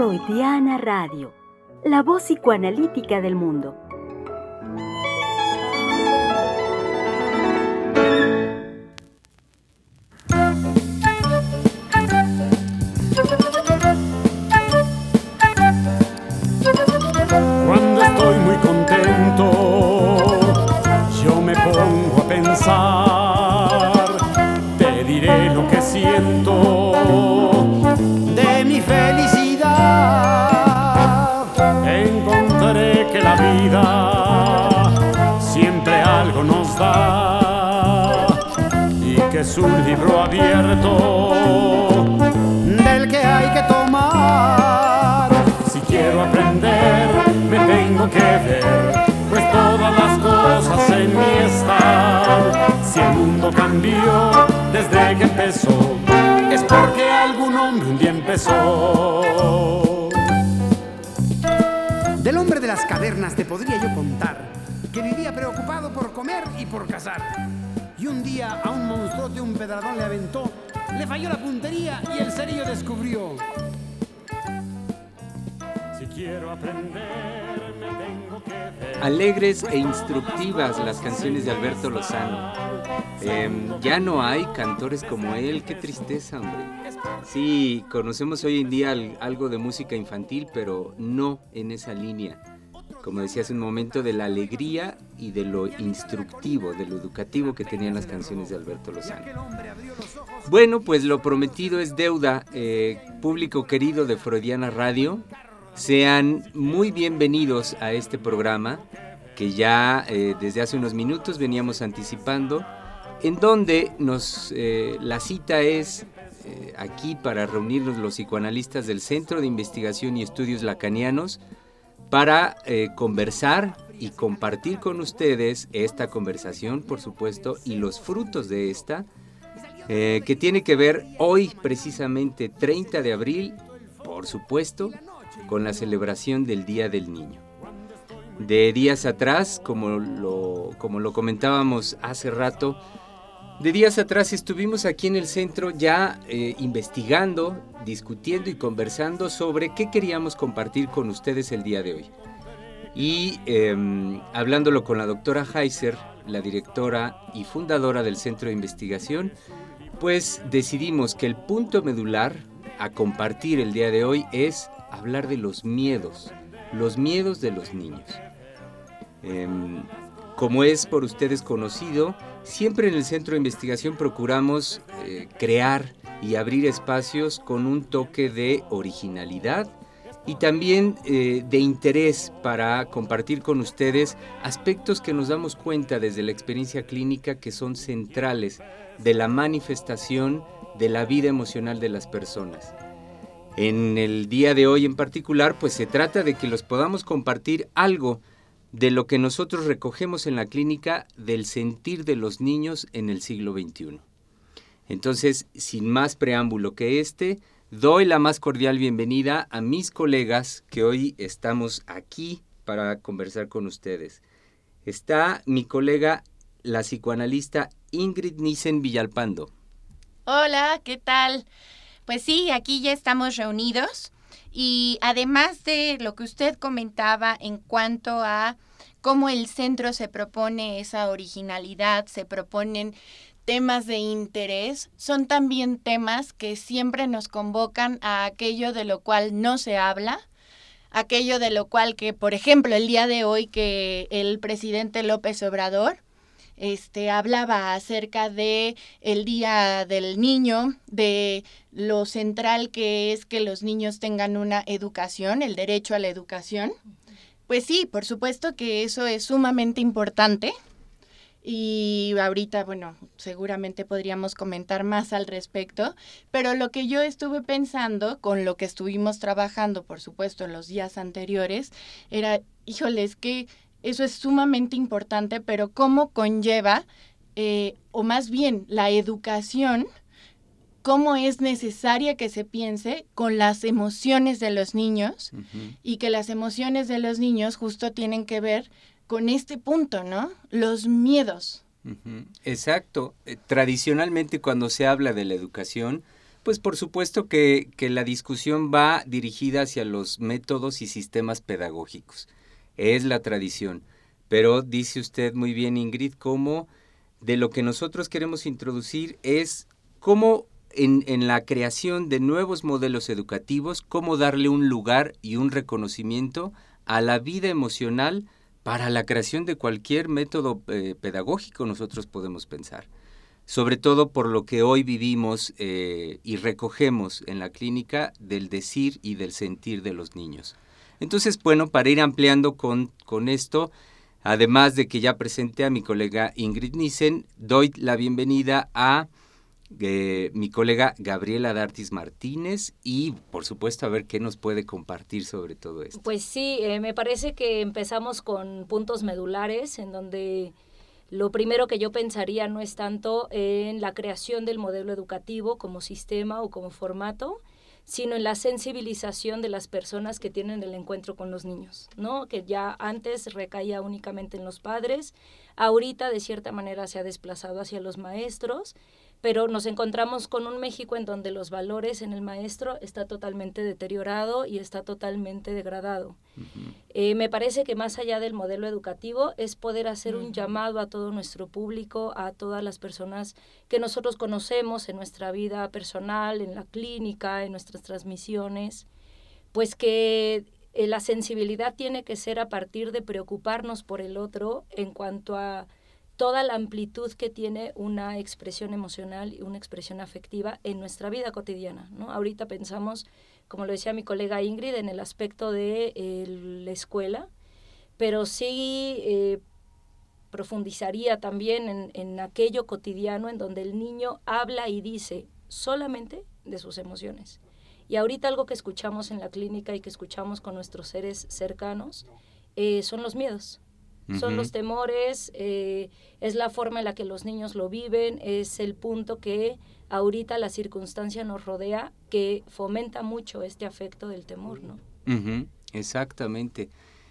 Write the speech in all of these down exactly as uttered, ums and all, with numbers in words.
Freudiana Radio, la voz psicoanalítica del mundo. Cuando estoy muy contento, yo me pongo a pensar, te diré lo que siento de mi felicidad. Encontré que la vida siempre algo nos da y que es un libro abierto del que hay que tomar. Si quiero aprender, me tengo que ver, pues todas las cosas en mí están. Si el mundo cambió desde que empezó, es porque algún hombre un día empezó. Del hombre de las cavernas te podría yo contar, que vivía preocupado por comer y por cazar. Y un día a un monstruote un pedradón le aventó, le falló la puntería y el cerillo descubrió. Si quiero aprender, me tengo que ver. Alegres e instructivas las canciones de Alberto Lozano. Eh, ya no hay cantores como él, qué tristeza, hombre. Sí, conocemos hoy en día al, algo de música infantil, pero no en esa línea. Como decía hace un momento, de la alegría y de lo instructivo, de lo educativo que tenían las canciones de Alberto Lozano. Bueno, pues lo prometido es deuda. Eh, público querido de Freudiana Radio, sean muy bienvenidos a este programa que ya eh, desde hace unos minutos veníamos anticipando, en donde nos eh, la cita es eh, aquí para reunirnos los psicoanalistas del Centro de Investigación y Estudios Lacanianos para eh, conversar y compartir con ustedes esta conversación, por supuesto, y los frutos de esta, eh, que tiene que ver hoy precisamente treinta de abril, por supuesto, con la celebración del Día del Niño. De días atrás, como lo, como lo comentábamos hace rato, de días atrás estuvimos aquí en el centro ya eh, investigando, discutiendo y conversando sobre qué queríamos compartir con ustedes el día de hoy. Y eh, hablándolo con la doctora Heiser, la directora y fundadora del Centro de Investigación, pues decidimos que el punto medular a compartir el día de hoy es hablar de los miedos, los miedos de los niños. Eh, como es por ustedes conocido, siempre en el Centro de Investigación procuramos eh, crear y abrir espacios con un toque de originalidad y también eh, de interés para compartir con ustedes aspectos que nos damos cuenta desde la experiencia clínica que son centrales de la manifestación de la vida emocional de las personas. En el día de hoy en particular, pues se trata de que los podamos compartir algo de lo que nosotros recogemos en la clínica del sentir de los niños en el siglo veintiuno. Entonces, sin más preámbulo que este, doy la más cordial bienvenida a mis colegas que hoy estamos aquí para conversar con ustedes. Está mi colega, la psicoanalista Ingrid Nissen Villalpando. Hola, ¿qué tal? Pues sí, aquí ya estamos reunidos y además de lo que usted comentaba en cuanto a cómo el centro se propone esa originalidad, se proponen temas de interés, son también temas que siempre nos convocan a aquello de lo cual no se habla, aquello de lo cual que, por ejemplo, el día de hoy que el presidente López Obrador Este, hablaba acerca de el Día del Niño, de lo central que es que los niños tengan una educación, el derecho a la educación. Pues sí, por supuesto que eso es sumamente importante y ahorita, bueno, seguramente podríamos comentar más al respecto, pero lo que yo estuve pensando con lo que estuvimos trabajando, por supuesto, en los días anteriores, era, híjoles, que eso es sumamente importante, pero cómo conlleva, eh, o más bien la educación, cómo es necesaria que se piense con las emociones de los niños, uh-huh. Y que las emociones de los niños justo tienen que ver con este punto, ¿no? Los miedos. Uh-huh. Exacto. Eh, tradicionalmente cuando se habla de la educación, Pues por supuesto que, que la discusión va dirigida hacia los métodos y sistemas pedagógicos. Es la tradición. Pero dice usted muy bien, Ingrid, cómo de lo que nosotros queremos introducir es cómo en, en la creación de nuevos modelos educativos, cómo darle un lugar y un reconocimiento a la vida emocional para la creación de cualquier método eh, pedagógico nosotros podemos pensar. Sobre todo por lo que hoy vivimos eh, y recogemos en la clínica del decir y del sentir de los niños. Entonces, bueno, para ir ampliando con, con esto, además de que ya presenté a mi colega Ingrid Nissen, doy la bienvenida a eh, mi colega Gabriela D'Artis Martínez y, por supuesto, a ver qué nos puede compartir sobre todo esto. Pues sí, eh, me parece que empezamos con puntos medulares en donde lo primero que yo pensaría no es tanto en la creación del modelo educativo como sistema o como formato, sino en la sensibilización de las personas que tienen el encuentro con los niños, ¿no? Que ya antes recaía únicamente en los padres, ahorita de cierta manera se ha desplazado hacia los maestros, pero nos encontramos con un México en donde los valores en el maestro está totalmente deteriorado y está totalmente degradado. Uh-huh. Eh, me parece que más allá del modelo educativo es poder hacer uh-huh. un llamado a todo nuestro público, a todas las personas que nosotros conocemos en nuestra vida personal, en la clínica, en nuestras transmisiones, pues que eh, la sensibilidad tiene que ser a partir de preocuparnos por el otro en cuanto a toda la amplitud que tiene una expresión emocional y una expresión afectiva en nuestra vida cotidiana, ¿no? Ahorita pensamos, como lo decía mi colega Ingrid, en el aspecto de eh, la escuela, pero sí eh, profundizaría también en, en aquello cotidiano en donde el niño habla y dice solamente de sus emociones. Y ahorita algo que escuchamos en la clínica y que escuchamos con nuestros seres cercanos eh, son los miedos. Son uh-huh. los temores, eh, es la forma en la que los niños lo viven, es el punto que ahorita la circunstancia nos rodea que fomenta mucho este afecto del temor, ¿no? Uh-huh. Exactamente.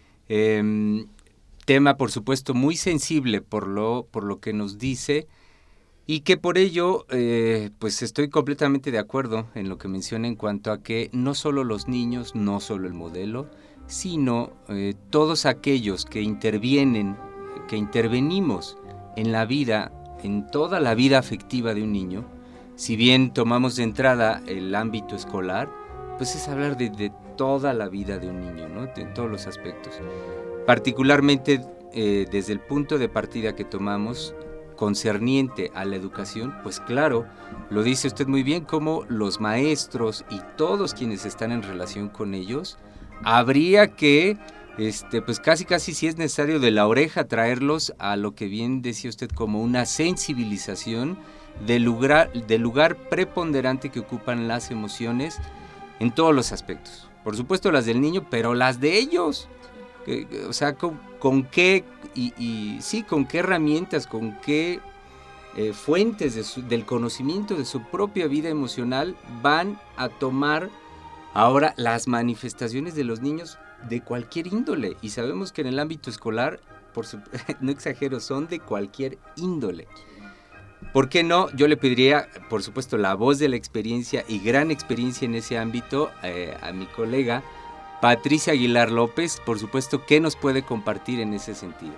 Eh, tema, por supuesto, muy sensible por lo, por lo que nos dice y que por ello, eh, pues estoy completamente de acuerdo en lo que menciona en cuanto a que no solo los niños, no solo el modelo, sino eh, todos aquellos que intervienen, que intervenimos en la vida, en toda la vida afectiva de un niño, si bien tomamos de entrada el ámbito escolar, pues es hablar de, de toda la vida de un niño, ¿no? De todos los aspectos. Particularmente eh, desde el punto de partida que tomamos concerniente a la educación, pues claro, lo dice usted muy bien, como los maestros y todos quienes están en relación con ellos, habría que, este, pues casi casi si es necesario de la oreja traerlos a lo que bien decía usted como una sensibilización del lugar, del lugar preponderante que ocupan las emociones en todos los aspectos. Por supuesto las del niño, pero las de ellos. Que, o sea, con, con qué, y, y sí, con qué herramientas, con qué eh, fuentes de su, del conocimiento de su propia vida emocional van a tomar ahora las manifestaciones de los niños de cualquier índole, y sabemos que en el ámbito escolar, por su, no exagero, son de cualquier índole. ¿Por qué no? Yo le pediría, por supuesto, la voz de la experiencia y gran experiencia en ese ámbito eh, a mi colega Patricia Aguilar López, por supuesto, ¿qué nos puede compartir en ese sentido?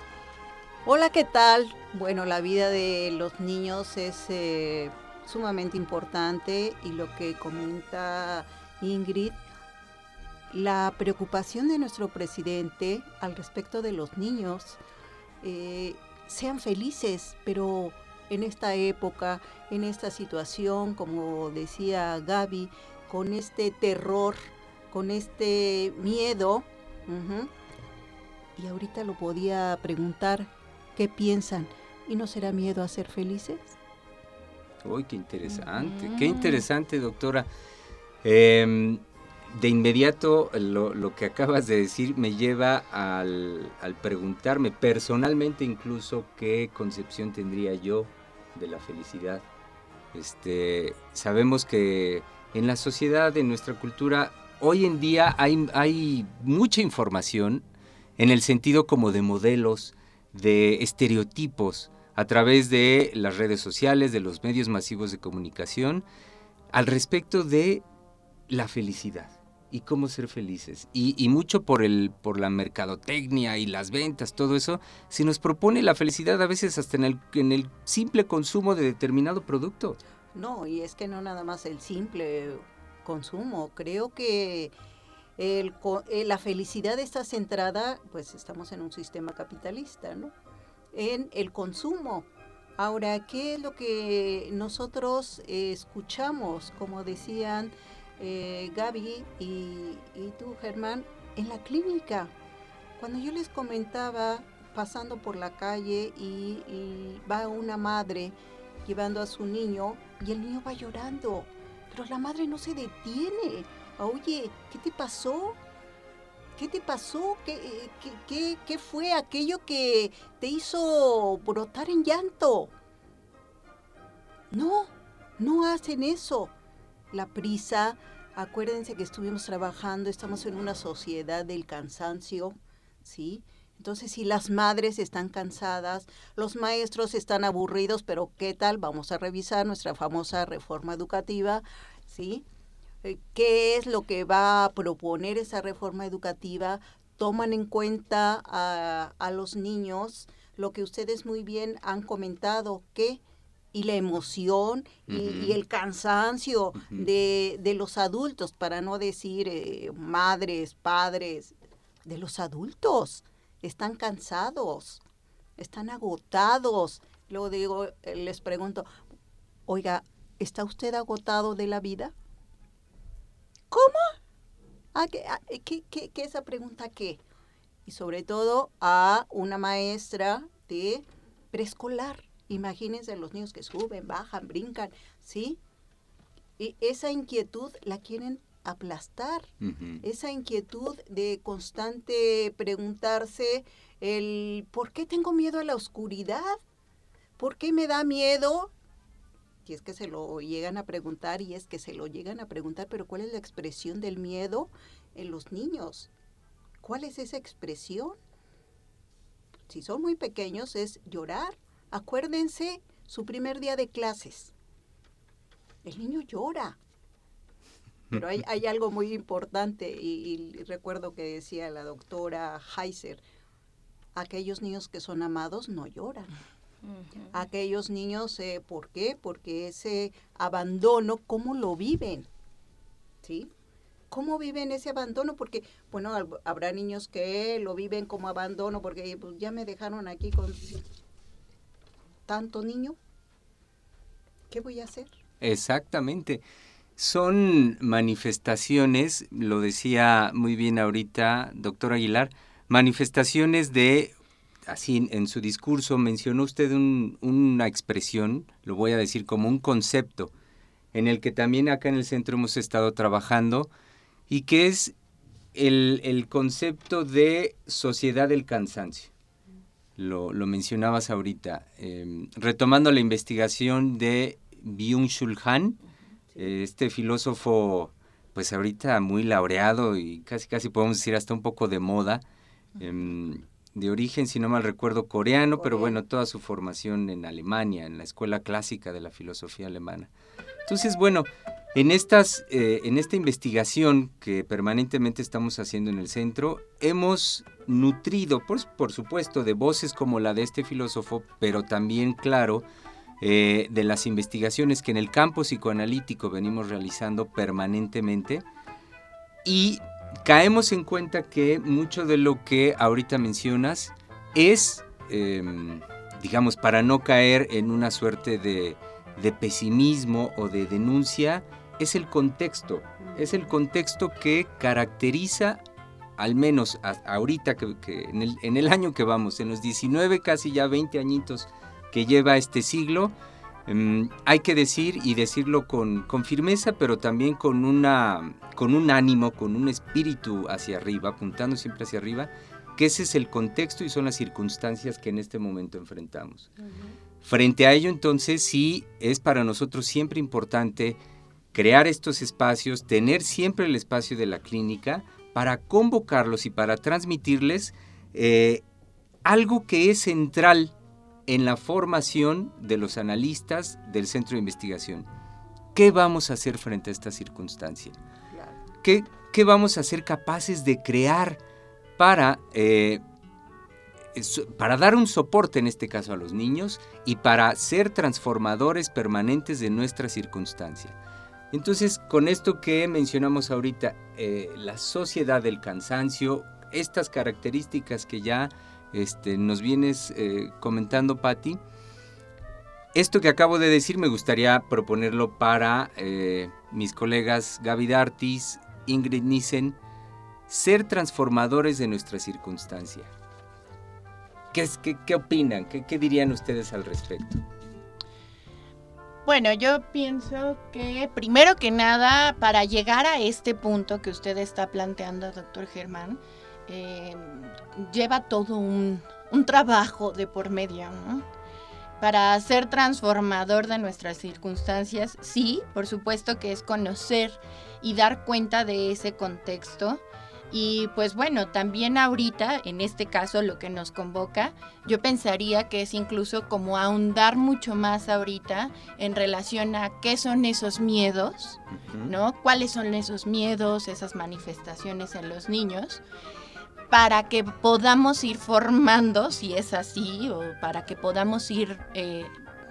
Hola, ¿qué tal? Bueno, la vida de los niños es eh, sumamente importante y lo que comenta Ingrid, la preocupación de nuestro presidente al respecto de los niños, eh, sean felices, pero en esta época, en esta situación, como decía Gaby, con este terror, con este miedo, uh-huh, y ahorita lo podía preguntar, ¿qué piensan? ¿Y no será miedo a ser felices? Uy, qué interesante, uh-huh. qué interesante, doctora. Eh, de inmediato lo, lo que acabas de decir me lleva al, al preguntarme personalmente incluso qué concepción tendría yo de la felicidad. Este, sabemos que en la sociedad, en nuestra cultura, hoy en día hay, hay mucha información en el sentido como de modelos, de estereotipos, a través de las redes sociales, de los medios masivos de comunicación. al respecto de la felicidad y cómo ser felices. Y, y mucho por, el, por la mercadotecnia y las ventas, todo eso, se nos propone la felicidad a veces hasta en el, en el simple consumo de determinado producto. No, y es que no nada más el simple consumo. Creo que el, la felicidad está centrada, pues estamos en un sistema capitalista, ¿no? En el consumo. Ahora, ¿qué es lo que nosotros eh, escuchamos? Como decían eh, Gaby y, y tú, Germán, en la clínica. Cuando yo les comentaba, pasando por la calle y, y va una madre llevando a su niño y el niño va llorando, pero la madre no se detiene. Oye, ¿qué te pasó? ¿Qué te pasó? ¿Qué, qué, qué, qué fue aquello que te hizo brotar en llanto? No, no hacen eso. La prisa, acuérdense que estuvimos trabajando, estamos en una sociedad del cansancio, ¿sí? Entonces, si las madres están cansadas, los maestros están aburridos, pero ¿qué tal? Vamos a revisar nuestra famosa reforma educativa, ¿sí? ¿Qué es lo que va a proponer esa reforma educativa? Toman en cuenta a, a los niños, lo que ustedes muy bien han comentado, que y la emoción uh-huh. y, y el cansancio uh-huh. de, de los adultos, para no decir eh, madres, padres, de los adultos. Están cansados, están agotados. Luego digo, les pregunto, oiga, ¿está usted agotado de la vida? ¿Cómo? ¿A qué, a, qué, qué, qué esa pregunta qué? Y sobre todo a una maestra de preescolar. Imagínense los niños que suben, bajan, brincan, ¿sí? Y esa inquietud la quieren aplastar. Uh-huh. Esa inquietud de constante preguntarse el ¿por qué tengo miedo a la oscuridad? ¿Por qué me da miedo? Y es que se lo llegan a preguntar, y es que se lo llegan a preguntar, pero ¿cuál es la expresión del miedo en los niños? ¿Cuál es esa expresión? Si son muy pequeños es llorar. Acuérdense, su primer día de clases. El niño llora. Pero hay, hay algo muy importante, y, y recuerdo que decía la doctora Heiser, aquellos niños que son amados no lloran. Uh-huh. Aquellos niños, eh, ¿por qué? Porque ese abandono, ¿cómo lo viven? ¿Sí? ¿Cómo viven ese abandono? Porque, bueno, habrá niños que lo viven como abandono, porque pues, ya me dejaron aquí con tanto niño. ¿Qué voy a hacer? Exactamente. Son manifestaciones, lo decía muy bien ahorita, doctor Aguilar, manifestaciones de, así en su discurso mencionó usted un, una expresión, lo voy a decir como un concepto, en el que también acá en el centro hemos estado trabajando, y que es el, el concepto de sociedad del cansancio. Lo, lo mencionabas ahorita, eh, retomando la investigación de Byung-Chul Han, este filósofo, pues ahorita muy laureado y casi casi podemos decir hasta un poco de moda, eh, de origen, si no mal recuerdo, coreano, pero bueno, toda su formación en Alemania, en la escuela clásica de la filosofía alemana. Entonces, bueno, en, estas, eh, en esta investigación que permanentemente estamos haciendo en el centro, hemos nutrido, por, por supuesto, de voces como la de este filósofo, pero también, claro, Eh, de las investigaciones que en el campo psicoanalítico venimos realizando permanentemente, y caemos en cuenta que mucho de lo que ahorita mencionas es, eh, digamos, para no caer en una suerte de, de pesimismo o de denuncia, es el contexto, es el contexto que caracteriza, al menos a, ahorita que, que en, el, en el año que vamos, en los diecinueve, casi ya veinte añitos que lleva este siglo, um, hay que decir y decirlo con, con firmeza, pero también con, una, con un ánimo, con un espíritu hacia arriba, apuntando siempre hacia arriba, que ese es el contexto y son las circunstancias que en este momento enfrentamos. Uh-huh. Frente a ello, entonces, sí es para nosotros siempre importante crear estos espacios, tener siempre el espacio de la clínica para convocarlos y para transmitirles eh, algo que es central en la formación de los analistas del centro de investigación, ¿qué vamos a hacer frente a esta circunstancia? ¿Qué, qué vamos a ser capaces de crear para, eh, para dar un soporte, en este caso, a los niños y para ser transformadores permanentes de nuestra circunstancia? Entonces, con esto que mencionamos ahorita, eh, la sociedad del cansancio, estas características que ya este, nos vienes eh, comentando, Patti, esto que acabo de decir me gustaría proponerlo para eh, mis colegas Gaby D'Artis, Ingrid Nissen, ser transformadores de nuestra circunstancia. ¿Qué, es, qué, qué opinan? ¿Qué, ¿Qué dirían ustedes al respecto? Bueno, yo pienso que primero que nada, para llegar a este punto que usted está planteando, doctor Germán, eh, lleva todo un, un trabajo de por medio, ¿no? Para ser transformador de nuestras circunstancias, sí, por supuesto que es conocer y dar cuenta de ese contexto. Y pues bueno, también ahorita, en este caso, lo que nos convoca, yo pensaría que es incluso como ahondar mucho más ahorita en relación a qué son esos miedos, uh-huh. ¿no? ¿Cuáles son esos miedos, esas manifestaciones en los niños? Para que podamos ir formando, si es así, o para que podamos ir eh,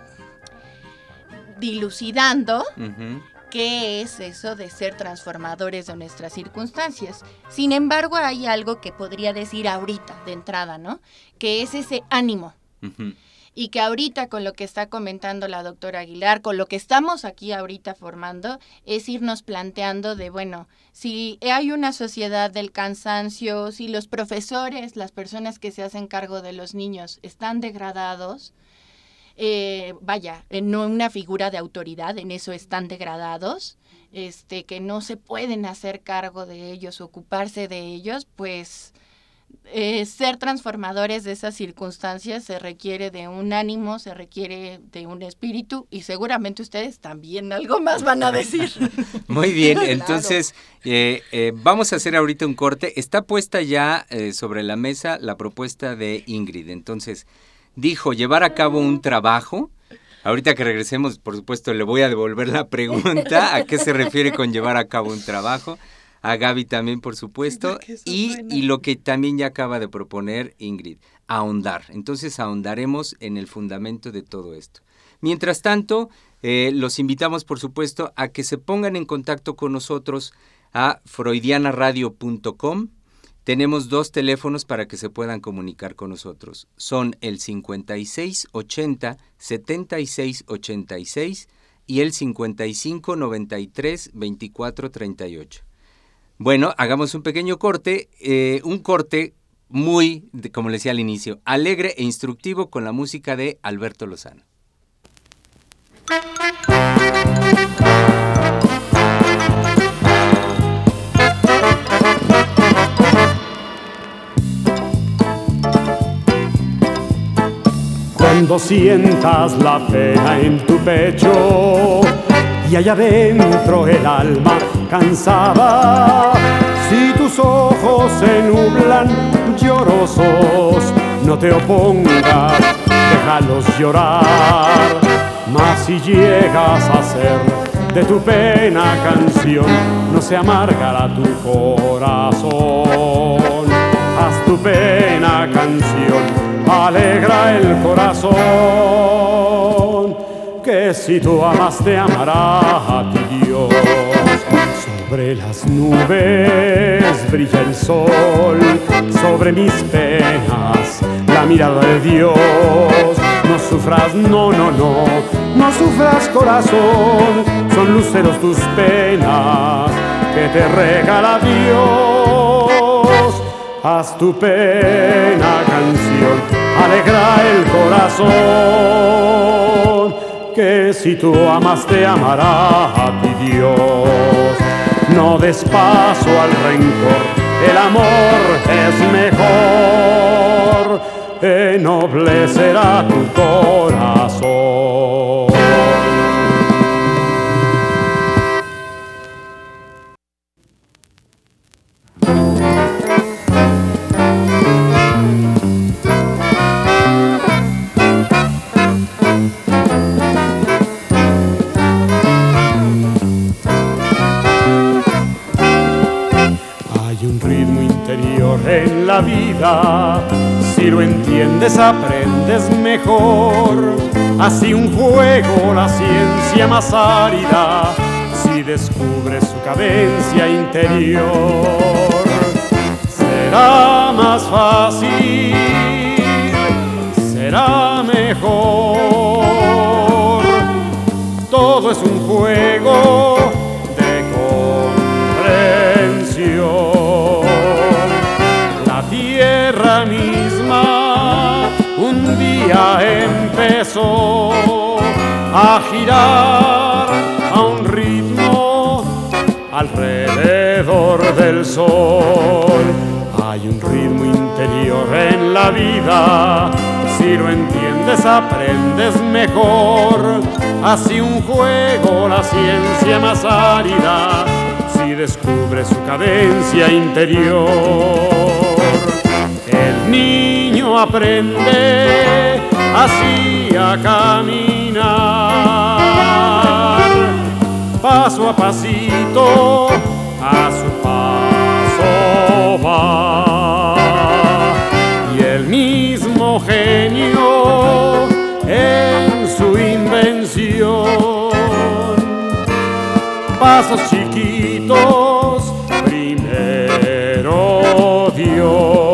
dilucidando uh-huh. qué es eso de ser transformadores de nuestras circunstancias. Sin embargo, hay algo que podría decir ahorita, de entrada, ¿no? Que es ese ánimo. Uh-huh. Y que ahorita, con lo que está comentando la doctora Aguilar, con lo que estamos aquí ahorita formando, es irnos planteando de, bueno, si hay una sociedad del cansancio, si los profesores, las personas que se hacen cargo de los niños están degradados, eh, vaya, no una figura de autoridad, en eso están degradados, este, que no se pueden hacer cargo de ellos, ocuparse de ellos, pues eh, ser transformadores de esas circunstancias se requiere de un ánimo, se requiere de un espíritu, y seguramente ustedes también algo más van a decir. Muy bien, entonces eh, eh, vamos a hacer ahorita un corte. Está puesta ya eh, sobre la mesa la propuesta de Ingrid. Entonces, dijo llevar a cabo un trabajo. Ahorita que regresemos, por supuesto, le voy a devolver la pregunta, ¿a qué se refiere con llevar a cabo un trabajo? A Gaby también, por supuesto, y, y lo que también ya acaba de proponer Ingrid, ahondar. Entonces ahondaremos en el fundamento de todo esto. Mientras tanto, eh, los invitamos, por supuesto, a que se pongan en contacto con nosotros a freudiana radio punto com. Tenemos dos teléfonos para que se puedan comunicar con nosotros. Son el cincuenta y seis ochenta setenta y seis ochenta y seis y el cincuenta y cinco noventa y tres veinticuatro treinta y ocho. Bueno, hagamos un pequeño corte, eh, un corte muy, como les decía al inicio, alegre e instructivo con la música de Alberto Lozano. Cuando sientas la pena en tu pecho y allá adentro el alma cansada, si tus ojos se nublan llorosos, no te opongas, déjalos llorar. Mas si llegas a hacer de tu pena canción, no se amargará tu corazón. Haz tu pena canción, alegra el corazón, que si tú amas te amará a ti Dios. Sobre las nubes brilla el sol, sobre mis penas la mirada de Dios. No sufras, no, no, no, no sufras corazón, son luceros tus penas que te regala Dios. Haz tu pena canción, alegra el corazón, que si tú amas te amará a ti Dios. No des paso al rencor, el amor es mejor, ennoblecerá tu corazón. la vida. Si lo entiendes, aprendes mejor. Así un juego, la ciencia más árida, si descubres su cadencia interior. Será más fácil, será mejor. Todo es un juego de comprensión. La tierra misma un día empezó a girar a un ritmo alrededor del sol. Hay un ritmo interior en la vida, si lo entiendes aprendes mejor. Así un juego, la ciencia más árida, si descubres su cadencia interior. El niño aprende así a caminar, paso a pasito, a su paso va. Y el mismo genio en su invención, pasos chiquitos primero dio.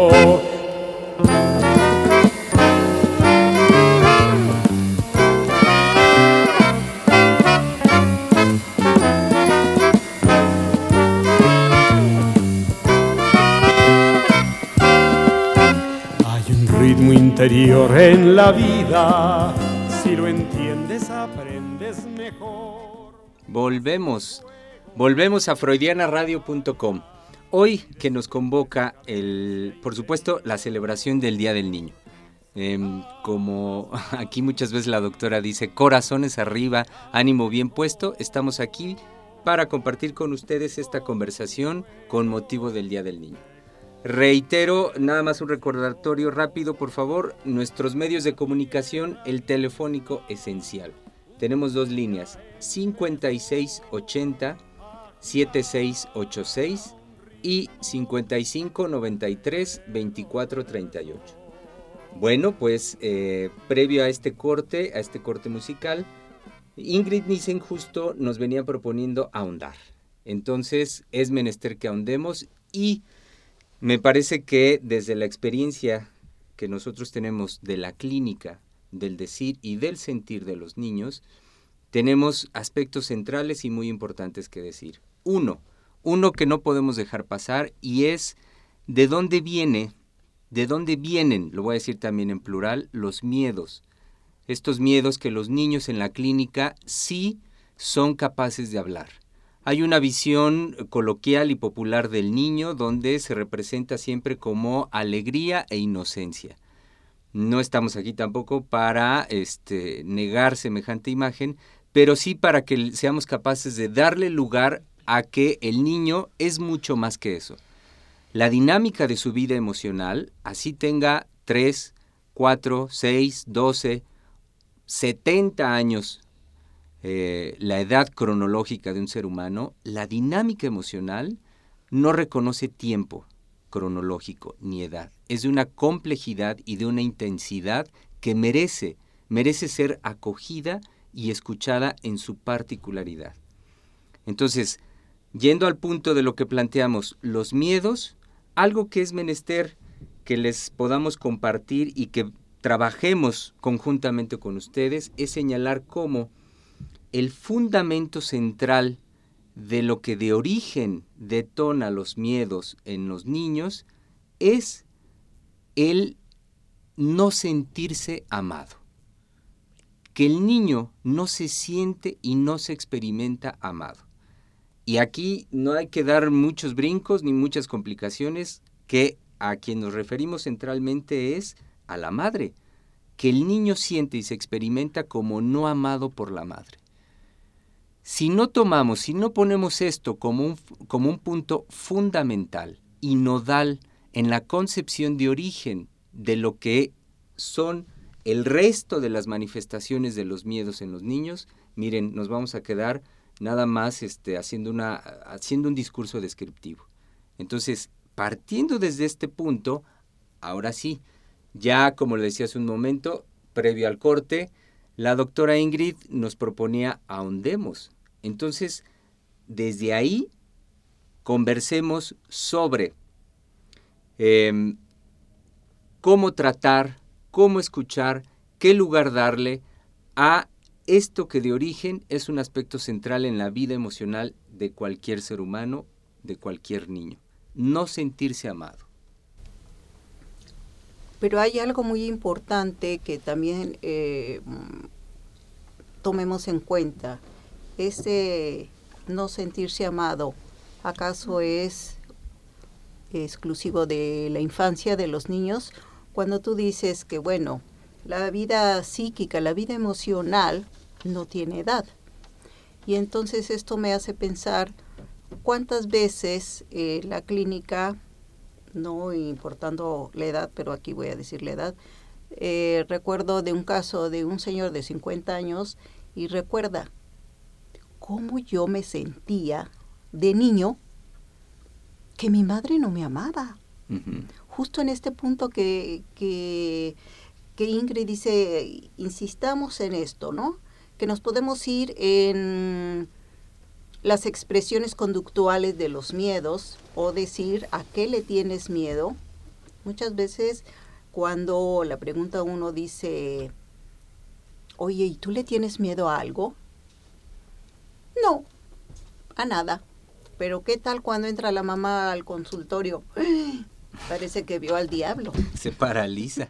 Ritmo interior en la vida, si lo entiendes aprendes mejor. Volvemos, volvemos a freudiana radio punto com. Hoy que nos convoca, el, por supuesto, la celebración del Día del Niño. Eh, como aquí muchas veces la doctora dice, corazones arriba, ánimo bien puesto, estamos aquí para compartir con ustedes esta conversación con motivo del Día del Niño. Reitero, nada más un recordatorio rápido, por favor, nuestros medios de comunicación, el telefónico esencial. Tenemos dos líneas, cincuenta y seis ochenta, setenta y seis ochenta y seis y cincuenta y cinco noventa y tres veinticuatro treinta y ocho. Bueno, pues eh, previo a este corte, a este corte musical, Ingrid Nissen justo nos venía proponiendo ahondar. Entonces, es menester que ahondemos y me parece que desde la experiencia que nosotros tenemos de la clínica, del decir y del sentir de los niños, tenemos aspectos centrales y muy importantes que decir. Uno, uno que no podemos dejar pasar y es de dónde viene, de dónde vienen, lo voy a decir también en plural, los miedos. Estos miedos que los niños en la clínica sí son capaces de hablar. Hay una visión coloquial y popular del niño donde se representa siempre como alegría e inocencia. No estamos aquí tampoco para este, negar semejante imagen, pero sí para que seamos capaces de darle lugar a que el niño es mucho más que eso. La dinámica de su vida emocional, así tenga tres, cuatro, seis, doce, setenta años, Eh, la edad cronológica de un ser humano, la dinámica emocional no reconoce tiempo cronológico ni edad. Es de una complejidad y de una intensidad que merece, merece ser acogida y escuchada en su particularidad. Entonces, yendo al punto de lo que planteamos, los miedos, algo que es menester que les podamos compartir y que trabajemos conjuntamente con ustedes es señalar cómo el fundamento central de lo que de origen detona los miedos en los niños es el no sentirse amado. Que el niño no se siente y no se experimenta amado. Y aquí no hay que dar muchos brincos ni muchas complicaciones, que a quien nos referimos centralmente es a la madre. Que el niño siente y se experimenta como no amado por la madre. Si no tomamos, si no ponemos esto como un, como un punto fundamental y nodal en la concepción de origen de lo que son el resto de las manifestaciones de los miedos en los niños, miren, nos vamos a quedar nada más este, haciendo, una, haciendo un discurso descriptivo. Entonces, partiendo desde este punto, Ahora sí, ya como le decía hace un momento, previo al corte, la doctora Ingrid nos proponía ahondemos. Entonces, desde ahí, conversemos sobre eh, cómo tratar, cómo escuchar, qué lugar darle a esto que de origen es un aspecto central en la vida emocional de cualquier ser humano, de cualquier niño. No sentirse amado. Pero hay algo muy importante que también eh, tomemos en cuenta. Ese no sentirse amado, ¿acaso es exclusivo de la infancia de los niños? Cuando tú dices que, bueno, la vida psíquica, la vida emocional no tiene edad. Y entonces esto me hace pensar cuántas veces eh, la clínica, no importando la edad, pero aquí voy a decir la edad, eh, recuerdo de un caso de un señor de cincuenta años y recuerda cómo yo me sentía de niño que mi madre no me amaba. Uh-huh. Justo en este punto que, que, que Ingrid dice, insistamos en esto, ¿no? Que nos podemos ir en las expresiones conductuales de los miedos o decir a qué le tienes miedo. Muchas veces cuando la pregunta uno dice, oye, ¿y tú le tienes miedo a algo? No, a nada. Pero ¿qué tal cuando entra la mamá al consultorio? Parece que vio al diablo. Se paraliza.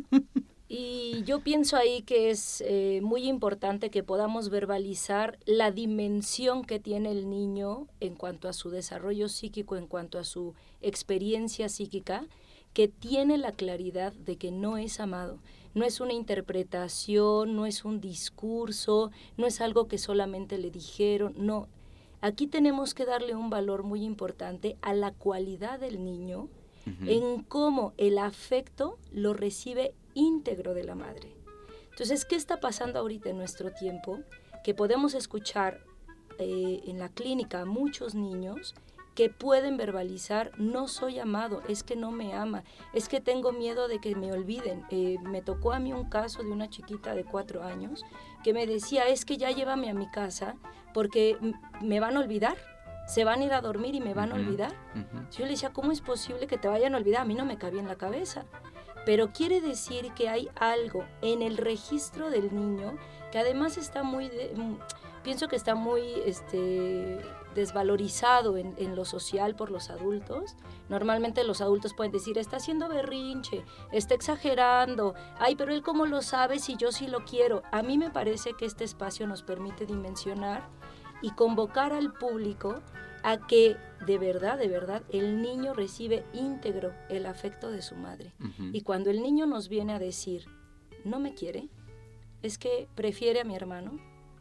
Y yo pienso ahí que es eh, muy importante que podamos verbalizar la dimensión que tiene el niño en cuanto a su desarrollo psíquico, en cuanto a su experiencia psíquica, que tiene la claridad de que no es amado. No es una interpretación, no es un discurso, no es algo que solamente le dijeron, no. Aquí tenemos que darle un valor muy importante a la cualidad del niño, uh-huh. en cómo el afecto lo recibe íntegro de la madre. Entonces, ¿qué está pasando ahorita en nuestro tiempo? Que podemos escuchar eh, en la clínica a muchos niños que pueden verbalizar, no soy amado, es que no me ama, es que tengo miedo de que me olviden. Eh, me tocó a mí un caso de una chiquita de cuatro años que me decía, es que ya llévame a mi casa porque me van a olvidar, se van a ir a dormir y me van uh-huh. a olvidar. Uh-huh. Yo le decía, ¿cómo es posible que te vayan a olvidar? A mí no me cabía en la cabeza. Pero quiere decir que hay algo en el registro del niño que además está muy, de, pienso que está muy este, desvalorizado en, en lo social por los adultos. Normalmente los adultos pueden decir, está haciendo berrinche, está exagerando, ay, pero él cómo lo sabe si yo sí lo quiero. A mí me parece que este espacio nos permite dimensionar y convocar al público a que de verdad, de verdad, el niño recibe íntegro el afecto de su madre. Uh-huh. Y cuando el niño nos viene a decir, no me quiere, es que prefiere a mi hermano,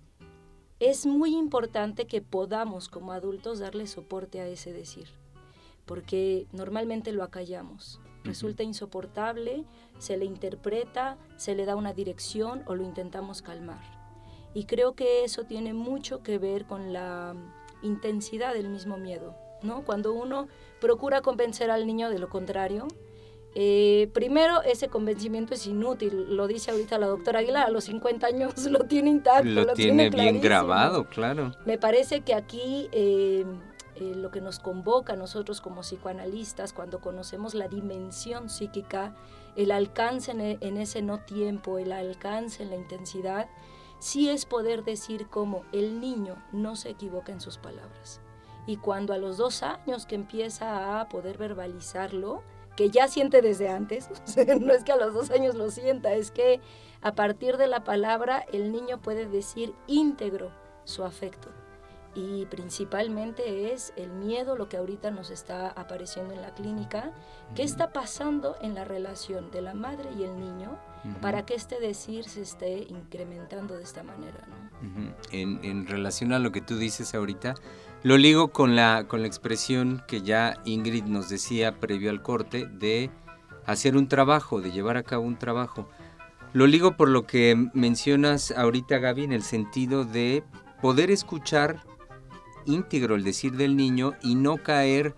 es muy importante que podamos como adultos darle soporte a ese decir, porque normalmente lo acallamos. Uh-huh. Resulta insoportable, se le interpreta, se le da una dirección o lo intentamos calmar. Y creo que eso tiene mucho que ver con la intensidad del mismo miedo, ¿no? Cuando uno procura convencer al niño de lo contrario, eh, primero ese convencimiento es inútil, lo dice ahorita la doctora Aguilar, a los cincuenta años lo tiene intacto, lo, lo tiene, tiene bien grabado, claro. Me parece que aquí eh, eh, lo que nos convoca a nosotros como psicoanalistas, cuando conocemos la dimensión psíquica, el alcance en, en ese no tiempo, el alcance en la intensidad, sí es poder decir cómo el niño no se equivoca en sus palabras. Y cuando a los dos años que empieza a poder verbalizarlo, que ya siente desde antes, no es que a los dos años lo sienta, es que a partir de la palabra el niño puede decir íntegro su afecto. Y principalmente es el miedo, lo que ahorita nos está apareciendo en la clínica, qué está pasando en la relación de la madre y el niño, uh-huh. para que este decir se esté incrementando de esta manera, ¿no? Uh-huh. En, en relación a lo que tú dices ahorita, lo ligo con la, con la expresión que ya Ingrid nos decía previo al corte de hacer un trabajo, de llevar a cabo un trabajo. Lo ligo por lo que mencionas ahorita, Gaby, en el sentido de poder escuchar íntegro el decir del niño y no caer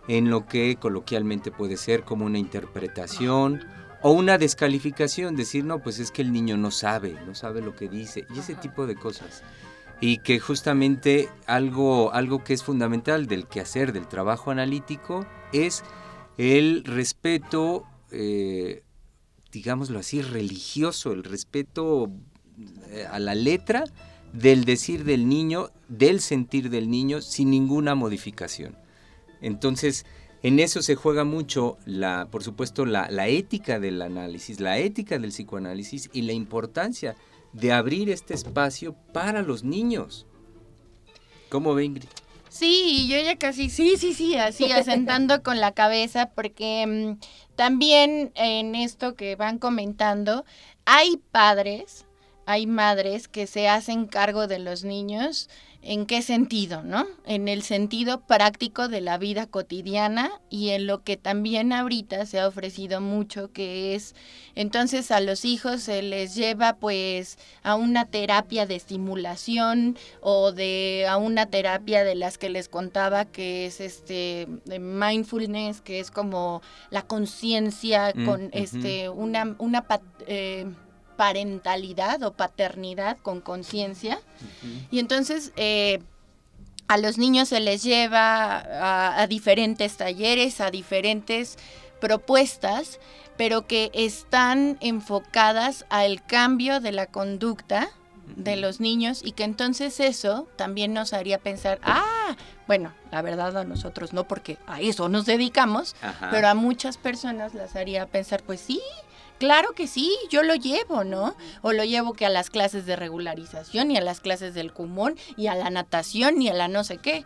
en lo que coloquialmente puede ser como una interpretación o una descalificación, decir, no, pues es que el niño no sabe, no sabe lo que dice, y ese tipo de cosas. Y que justamente algo, algo que es fundamental del quehacer, del trabajo analítico, es el respeto, eh, digámoslo así, religioso, el respeto eh, a la letra del decir del niño, del sentir del niño, sin ninguna modificación. Entonces, en eso se juega mucho, la, por supuesto, la, la ética del análisis, la ética del psicoanálisis y la importancia de abrir este espacio para los niños. ¿Cómo ve, Ingrid? Sí, yo ya casi, sí, sí, sí, así asentando con la cabeza, porque mmm, también en esto que van comentando, hay padres, hay madres que se hacen cargo de los niños. ¿En qué sentido, no? En el sentido práctico de la vida cotidiana y en lo que también ahorita se ha ofrecido mucho, que es, entonces a los hijos se les lleva pues a una terapia de estimulación o de a una terapia de las que les contaba, que es este de mindfulness, que es como la conciencia mm, con uh-huh. este una una eh, parentalidad o paternidad con conciencia. Uh-huh. Y entonces eh, a los niños se les lleva a, a diferentes talleres, a diferentes propuestas, pero que están enfocadas al cambio de la conducta uh-huh. de los niños, y que entonces eso también nos haría pensar, ah, bueno, la verdad a nosotros no, porque a eso nos dedicamos, uh-huh. pero a muchas personas las haría pensar, pues sí, claro que sí, yo lo llevo, ¿no? O lo llevo que a las clases de regularización y a las clases del Kumon y a la natación y a la no sé qué.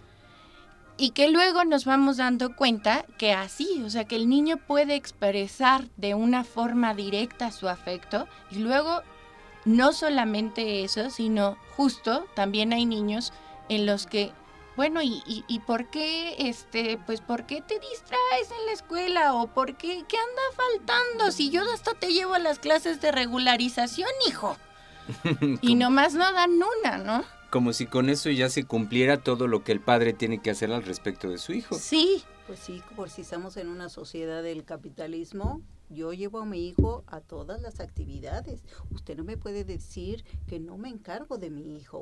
Y que luego nos vamos dando cuenta que así, o sea, que el niño puede expresar de una forma directa su afecto, y luego no solamente eso, sino justo también hay niños en los que, bueno, ¿y, y, y por qué, este, pues, por qué te distraes en la escuela? ¿O por qué, qué anda faltando? Si yo hasta te llevo a las clases de regularización, hijo. Y nomás no dan una, ¿no? Como si con eso ya se cumpliera todo lo que el padre tiene que hacer al respecto de su hijo. Sí. Pues sí, por si estamos en una sociedad del capitalismo, yo llevo a mi hijo a todas las actividades. Usted no me puede decir que no me encargo de mi hijo.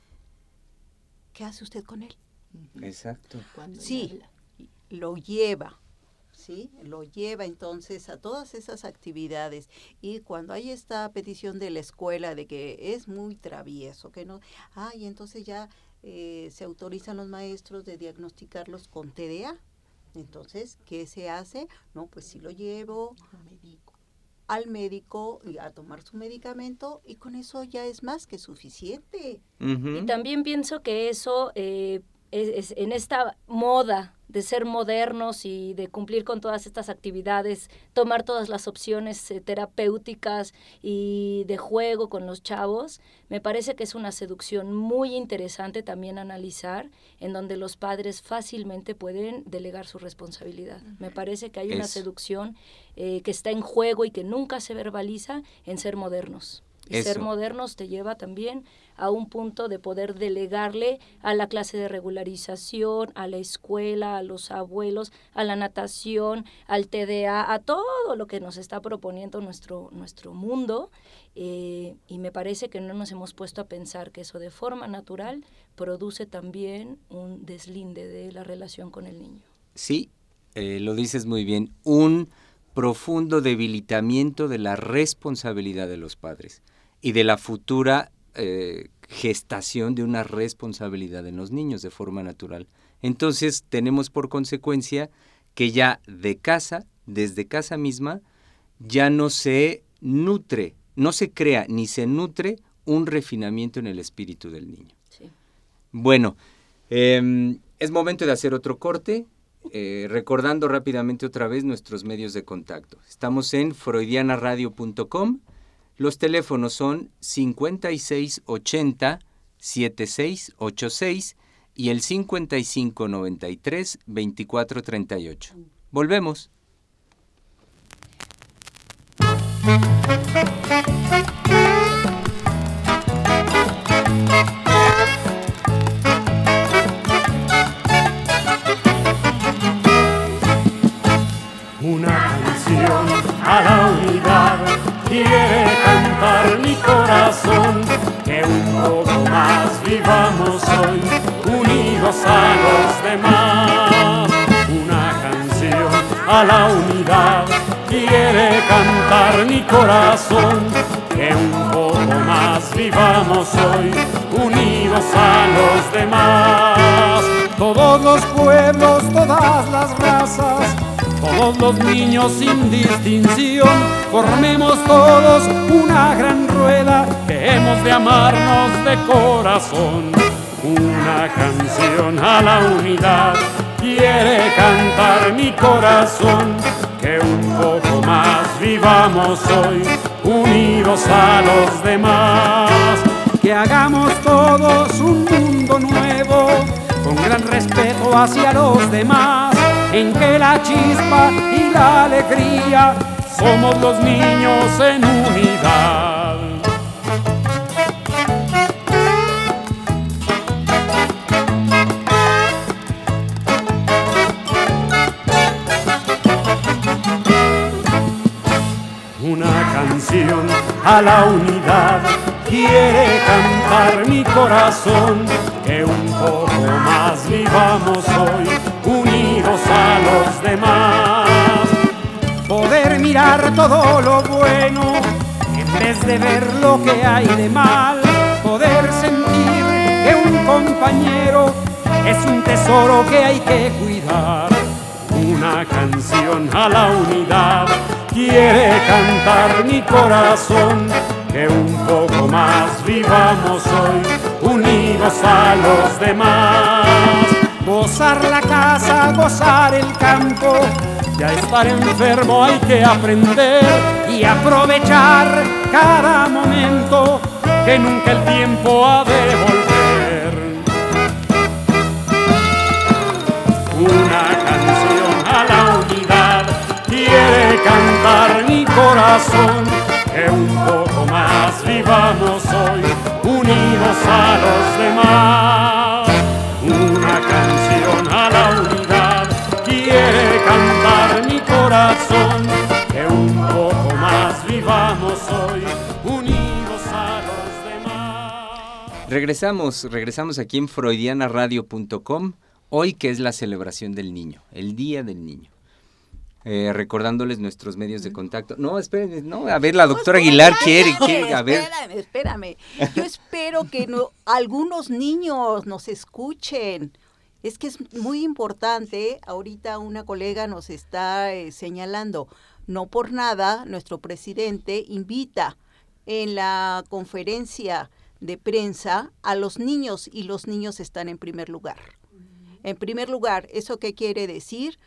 ¿Qué hace usted con él? Exacto. Sí, lo lleva, ¿sí? Lo lleva entonces a todas esas actividades. Y cuando hay esta petición de la escuela de que es muy travieso, que no, ah, y entonces ya eh, se autorizan los maestros de diagnosticarlos con T D A. Entonces, ¿qué se hace? No, pues sí lo llevo al médico a tomar su medicamento, y con eso ya es más que suficiente. Uh-huh. Y también pienso que eso eh, es, es en esta moda de ser modernos y de cumplir con todas estas actividades, tomar todas las opciones eh, terapéuticas y de juego con los chavos, me parece que es una seducción muy interesante también analizar, en donde los padres fácilmente pueden delegar su responsabilidad. Me parece que hay una Eso. seducción eh, que está en juego y que nunca se verbaliza en ser modernos. Y Eso. ser modernos te lleva también a un punto de poder delegarle a la clase de regularización, a la escuela, a los abuelos, a la natación, al T D A, a todo lo que nos está proponiendo nuestro, nuestro mundo. Eh, y me parece que no nos hemos puesto a pensar que eso de forma natural produce también un deslinde de la relación con el niño. Sí, eh, lo dices muy bien, un profundo debilitamiento de la responsabilidad de los padres y de la futura eh, gestación de una responsabilidad en los niños de forma natural. Entonces tenemos por consecuencia que ya de casa, desde casa misma, ya no se nutre, no se crea ni se nutre un refinamiento en el espíritu del niño. Sí. Bueno, eh, es momento de hacer otro corte. Eh, recordando rápidamente otra vez nuestros medios de contacto. Estamos en freudiana radio punto com. Los teléfonos son cincuenta y seis ochenta, setenta y seis ochenta y seis y el cincuenta y cinco noventa y tres, veinticuatro treinta y ocho. Volvemos. corazón, que un poco más vivamos hoy, unidos a los demás. Una canción a la unidad quiere cantar mi corazón, que un poco más vivamos hoy, unidos a los demás. Todos los pueblos, todas las razas, todos los niños sin distinción, formemos todos una gran rueda, que hemos de amarnos de corazón. Una canción a la unidad quiere cantar mi corazón, que un poco más vivamos hoy, unidos a los demás. Que hagamos todos un mundo nuevo, con gran respeto hacia los demás, en que la chispa y la alegría somos los niños en unidad. Una canción a la unidad quiere cantar mi corazón, que un poco más vivamos hoy, unidos a los demás. Poder mirar todo lo bueno en vez de ver lo que hay de mal. Poder sentir que un compañero es un tesoro que hay que cuidar. Una canción a la unidad quiere cantar mi corazón, que un poco más vivamos hoy, unidos a los demás. Gozar la casa, gozar el campo, ya estar enfermo hay que aprender y aprovechar cada momento, que nunca el tiempo ha de volver. Una canción a la unidad quiere cantar mi corazón, que un poco más vivamos hoy, unidos a los demás. Una canción a la unidad quiere cantar mi corazón, que un poco más vivamos hoy, unidos a los demás. Regresamos, regresamos aquí en freudiana radio punto com, hoy que es la celebración del niño, el Día del Niño. Eh, recordándoles nuestros medios de contacto. No, espérenme, no, a ver, la doctora pues, Aguilar pues, quiere, espérame, quiere, a ver. Espérame, espérame. Yo espero que no, algunos niños nos escuchen. Es que es muy importante, ahorita una colega nos está eh, señalando, no por nada, nuestro presidente invita en la conferencia de prensa a los niños, y los niños están en primer lugar. En primer lugar, ¿eso qué quiere decir?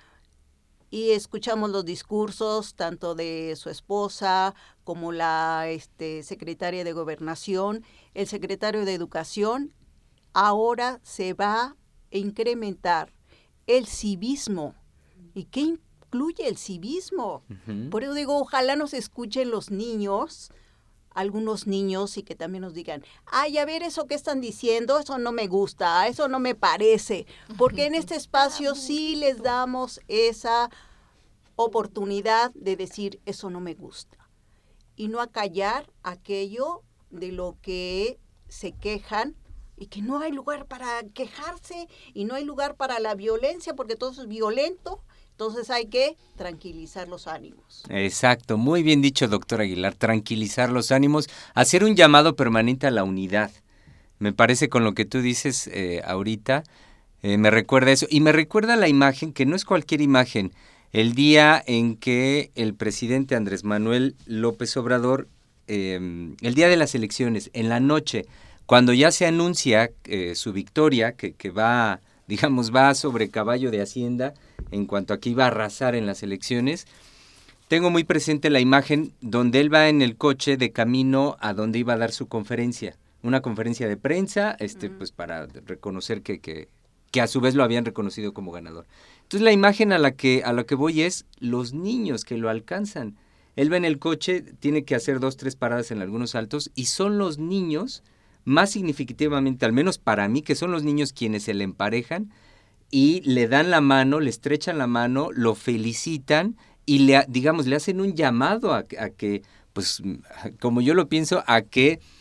Y escuchamos los discursos tanto de su esposa como la este, secretaria de Gobernación, el secretario de Educación. Ahora se va a incrementar el civismo. ¿Y qué incluye el civismo? Uh-huh. Por eso digo, ojalá nos escuchen los niños, algunos niños, y que también nos digan, ay, a ver, eso que están diciendo, eso no me gusta, eso no me parece, porque en este espacio sí les damos esa oportunidad de decir, eso no me gusta, y no acallar aquello de lo que se quejan, y que no hay lugar para quejarse, y no hay lugar para la violencia, porque todo eso es violento. Entonces hay que tranquilizar los ánimos. Exacto, muy bien dicho, doctor Aguilar, tranquilizar los ánimos, hacer un llamado permanente a la unidad. Me parece con lo que tú dices eh, ahorita, eh, me recuerda eso. Y me recuerda la imagen, que no es cualquier imagen, el día en que el presidente Andrés Manuel López Obrador, eh, el día de las elecciones, en la noche, cuando ya se anuncia eh, su victoria, que, que va, digamos, va sobre caballo de Hacienda, en cuanto a que iba a arrasar en las elecciones, tengo muy presente la imagen donde él va en el coche de camino a donde iba a dar su conferencia, una conferencia de prensa, este, uh-huh. pues para reconocer que, que, que a su vez lo habían reconocido como ganador. Entonces la imagen a la que, a la que voy es los niños que lo alcanzan. Él va en el coche, tiene que hacer dos, tres paradas en algunos altos, y son los niños, más significativamente, al menos para mí, que son los niños quienes se le emparejan, y le dan la mano, le estrechan la mano, lo felicitan y le, digamos, le hacen un llamado a, a que, pues, como yo lo pienso, a que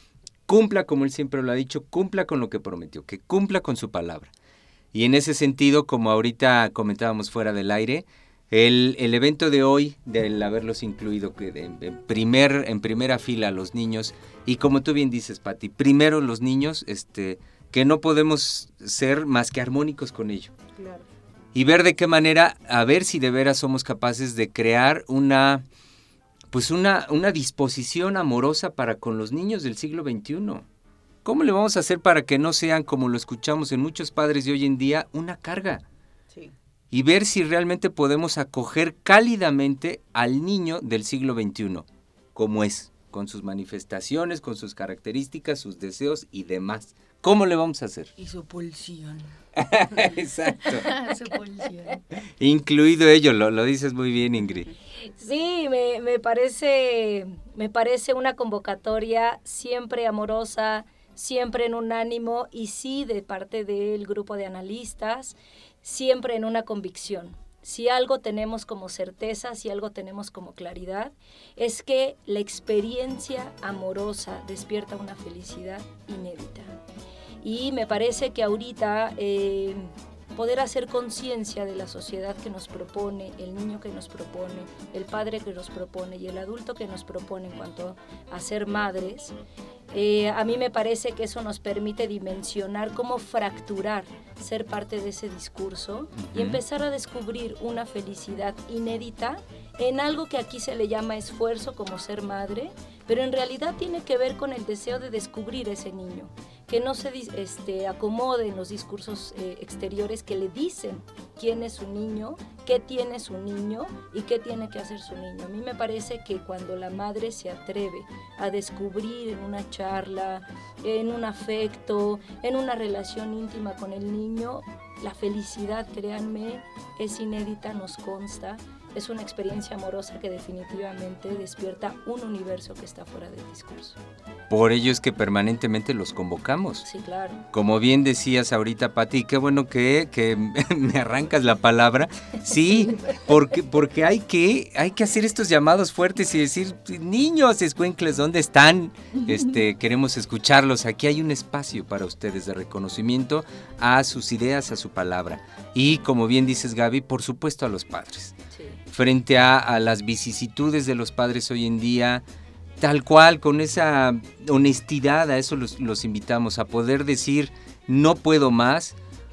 cumpla como él siempre lo ha dicho, cumpla con lo que prometió, que cumpla con su palabra. Y en ese sentido, como ahorita comentábamos fuera del aire, el, el evento de hoy, del haberlos incluido en, en, primer, en primera fila a los niños, y como tú bien dices, Pati, primero los niños, este, que no podemos ser más que armónicos con ello. Claro. Y ver de qué manera, a ver si de veras somos capaces de crear una, pues una, una disposición amorosa para con los niños del siglo veintiuno. ¿Cómo le vamos a hacer para que no sean, como lo escuchamos en muchos padres de hoy en día, una carga? Sí. Y ver si realmente podemos acoger cálidamente al niño del siglo veintiuno, como es, con sus manifestaciones, con sus características, sus deseos y demás. ¿Cómo le vamos a hacer? Y su pulsión. Exacto. Su pulsión. Incluido ello, lo, lo dices muy bien, Ingrid. Sí, me, me parece, me parece una convocatoria siempre amorosa, siempre en un ánimo y sí de parte del grupo de analistas, siempre en una convicción. Si algo tenemos como certeza, si algo tenemos como claridad, es que la experiencia amorosa despierta una felicidad inédita. Y me parece que ahorita eh, poder hacer conciencia de la sociedad que nos propone, el niño que nos propone, el padre que nos propone y el adulto que nos propone en cuanto a ser madres, eh, a mí me parece que eso nos permite dimensionar cómo fracturar, ser parte de ese discurso uh-huh. y empezar a descubrir una felicidad inédita en algo que aquí se le llama esfuerzo como ser madre, pero en realidad tiene que ver con el deseo de descubrir ese niño, que no se este, acomode en los discursos eh, exteriores que le dicen quién es su niño, qué tiene su niño y qué tiene que hacer su niño. A mí me parece que cuando la madre se atreve a descubrir en una charla, en un afecto, en una relación íntima con el niño, la felicidad, créanme, es inédita, nos consta. Es una experiencia amorosa que definitivamente despierta un universo que está fuera del discurso. Por ello es que permanentemente los convocamos. Sí, claro. Como bien decías ahorita, Pati, qué bueno que, que me arrancas la palabra. Sí, porque, porque hay, que, hay que hacer estos llamados fuertes y decir, niños, escuincles, ¿dónde están? Este, queremos escucharlos. Aquí hay un espacio para ustedes de reconocimiento a sus ideas, a su palabra. Y como bien dices, Gaby, por supuesto a los padres. Sí. Frente a, a las vicisitudes de los padres hoy en día, tal cual, con esa honestidad, a eso los, los invitamos, a poder decir, no puedo más,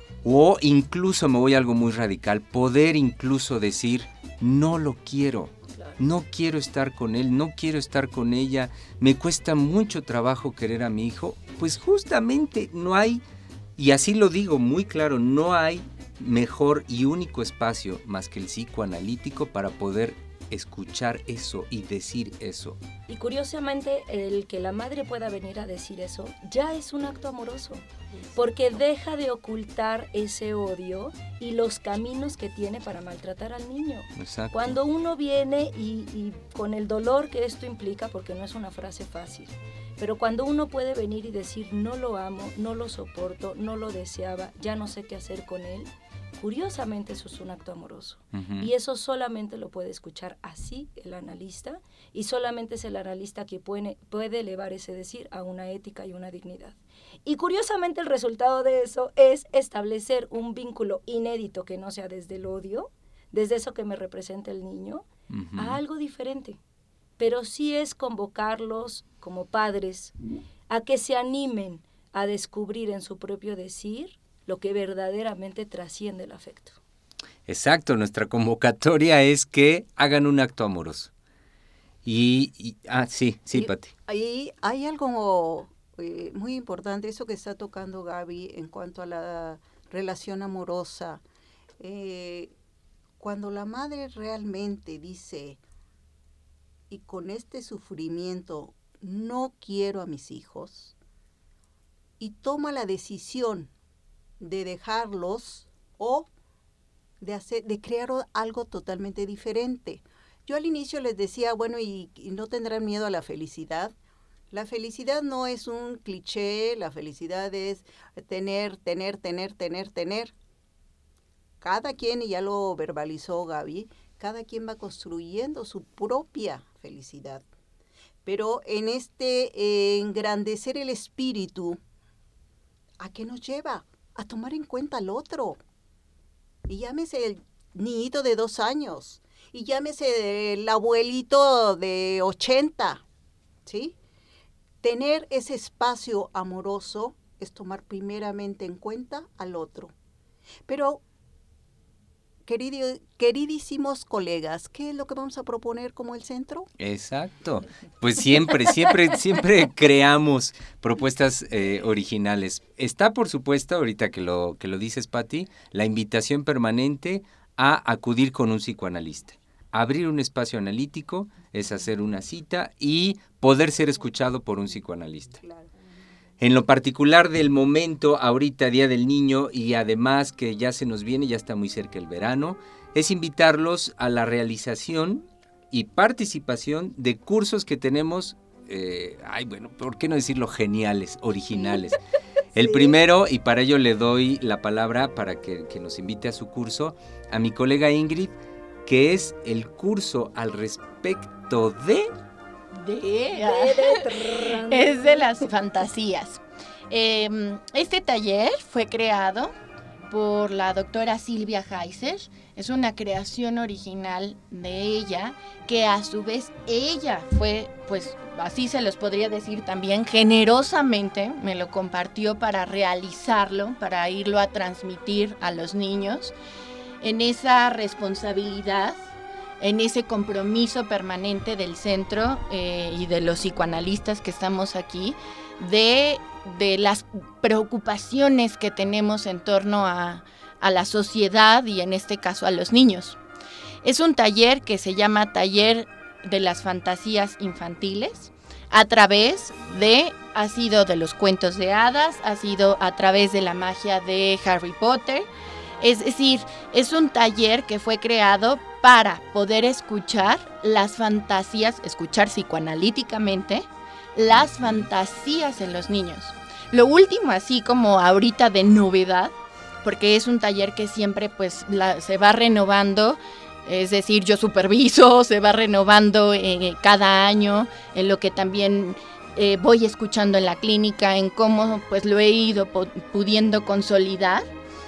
o incluso me voy a algo muy radical, poder incluso decir, no lo quiero, no quiero estar con él, no quiero estar con ella, me cuesta mucho trabajo querer a mi hijo, pues justamente no hay, y así lo digo muy claro, no hay mejor y único espacio más que el psicoanalítico para poder escuchar eso y decir eso. Y curiosamente, el que la madre pueda venir a decir eso ya es un acto amoroso, porque deja de ocultar ese odio y los caminos que tiene para maltratar al niño. Exacto. Cuando uno viene y, y con el dolor que esto implica, porque no es una frase fácil, pero cuando uno puede venir y decir no lo amo, no lo soporto, no lo deseaba, ya no sé qué hacer con él, curiosamente eso es un acto amoroso. Uh-huh. Y eso solamente lo puede escuchar así el analista, y solamente es el analista que puede, puede elevar ese decir a una ética y una dignidad. Y curiosamente el resultado de eso es establecer un vínculo inédito que no sea desde el odio, desde eso que me representa el niño, uh-huh. a algo diferente. Pero sí es convocarlos como padres a que se animen a descubrir en su propio decir lo que verdaderamente trasciende el afecto. Exacto, nuestra convocatoria es que hagan un acto amoroso. Y, y ah, sí, sí, Pati. Ahí hay algo eh, muy importante, eso que está tocando Gaby en cuanto a la relación amorosa. Eh, cuando la madre realmente dice, y con este sufrimiento no quiero a mis hijos, y toma la decisión de dejarlos o de hacer, de crear algo totalmente diferente. Yo al inicio les decía, bueno, y, y no tendrán miedo a la felicidad. La felicidad no es un cliché, la felicidad es tener, tener, tener, tener, tener. Cada quien, y ya lo verbalizó Gaby, cada quien va construyendo su propia felicidad. Pero en este eh, engrandecer el espíritu, ¿a qué nos lleva? A tomar en cuenta al otro. Y llámese el niñito de dos años, y llámese el abuelito de ochenta, ¿sí? Tener ese espacio amoroso es tomar primeramente en cuenta al otro. Pero, querido, queridísimos colegas, ¿qué es lo que vamos a proponer como el centro? Exacto. Pues siempre, siempre, siempre creamos propuestas eh, originales. Está, por supuesto, ahorita que lo, que lo dices, Pati, la invitación permanente a acudir con un psicoanalista. Abrir un espacio analítico es hacer una cita y poder ser escuchado por un psicoanalista. En lo particular del momento, ahorita Día del Niño, y además que ya se nos viene, ya está muy cerca el verano, es invitarlos a la realización y participación de cursos que tenemos, eh, ay bueno, ¿por qué no decirlo geniales, originales? El sí. primero, y para ello le doy la palabra para que, que nos invite a su curso, a mi colega Ingrid, que es el curso al respecto de... De, es de las fantasías. Eh, este taller fue creado por la doctora Silvia Heiser. Es una creación original de ella, que a su vez ella fue, pues así se los podría decir también, generosamente me lo compartió para realizarlo, para irlo a transmitir a los niños, en esa responsabilidad, en ese compromiso permanente del centro eh, y de los psicoanalistas que estamos aquí, de, de las preocupaciones que tenemos en torno a, a la sociedad y en este caso a los niños. Es un taller que se llama Taller de las Fantasías Infantiles, a través de, ha sido de los cuentos de hadas, ha sido a través de la magia de Harry Potter. Es decir, es un taller que fue creado para poder escuchar las fantasías, escuchar psicoanalíticamente las fantasías en los niños. Lo último, así como ahorita de novedad, porque es un taller que siempre pues la, se va renovando, es decir, yo superviso, se va renovando eh, cada año, en lo que también eh, voy escuchando en la clínica, en cómo pues lo he ido po- pudiendo consolidar.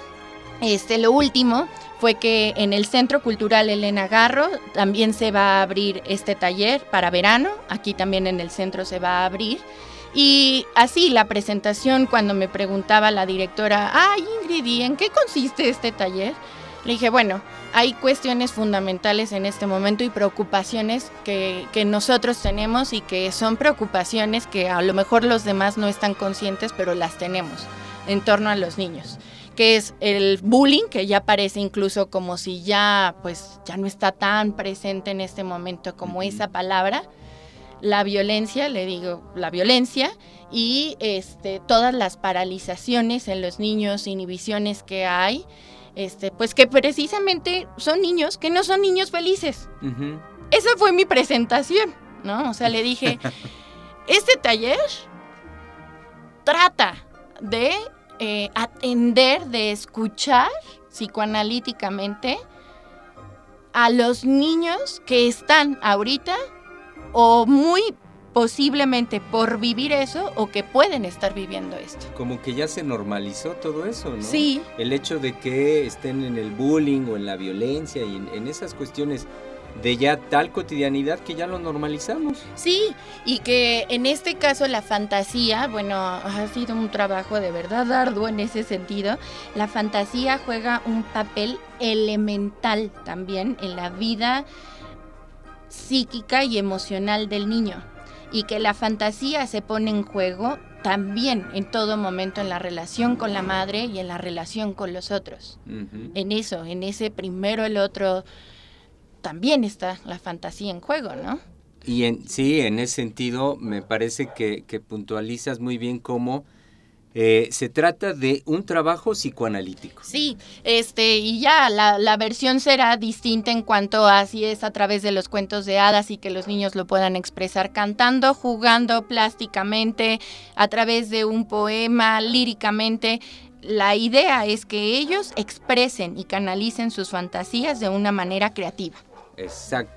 Este, lo último fue que en el Centro Cultural Elena Garro también se va a abrir este taller para verano, aquí también en el centro se va a abrir, y así la presentación, cuando me preguntaba la directora, ay Ingrid, ¿y en qué consiste este taller? Le dije, bueno, hay cuestiones fundamentales en este momento y preocupaciones que, que nosotros tenemos y que son preocupaciones que a lo mejor los demás no están conscientes, pero las tenemos en torno a los niños, que es el bullying, que ya parece incluso como si ya, pues, ya no está tan presente en este momento como esa palabra, la violencia, le digo, la violencia, y este, todas las paralizaciones en los niños, inhibiciones que hay, este, pues que precisamente son niños que no son niños felices. Uh-huh. Esa fue mi presentación, ¿no? O sea, le dije, este taller trata de Eh, atender, de escuchar psicoanalíticamente a los niños que están ahorita o muy posiblemente por vivir eso o que pueden estar viviendo esto. Como que ya se normalizó todo eso, ¿no? Sí. El hecho de que estén en el bullying o en la violencia y en, en esas cuestiones de ya tal cotidianidad que ya lo normalizamos. Sí, y que en este caso la fantasía, bueno, ha sido un trabajo de verdad arduo en ese sentido. La fantasía juega un papel elemental también en la vida psíquica y emocional del niño, y que la fantasía se pone en juego también en todo momento en la relación con la madre y en la relación con los otros. Uh-huh. En eso, en ese primero el otro, también está la fantasía en juego, ¿no? Y en, sí, en ese sentido me parece que, que puntualizas muy bien cómo eh, se trata de un trabajo psicoanalítico. Sí, este, y ya la, la versión será distinta en cuanto a si es a través de los cuentos de hadas y que los niños lo puedan expresar cantando, jugando plásticamente, a través de un poema, líricamente. La idea es que ellos expresen y canalicen sus fantasías de una manera creativa. Exacto.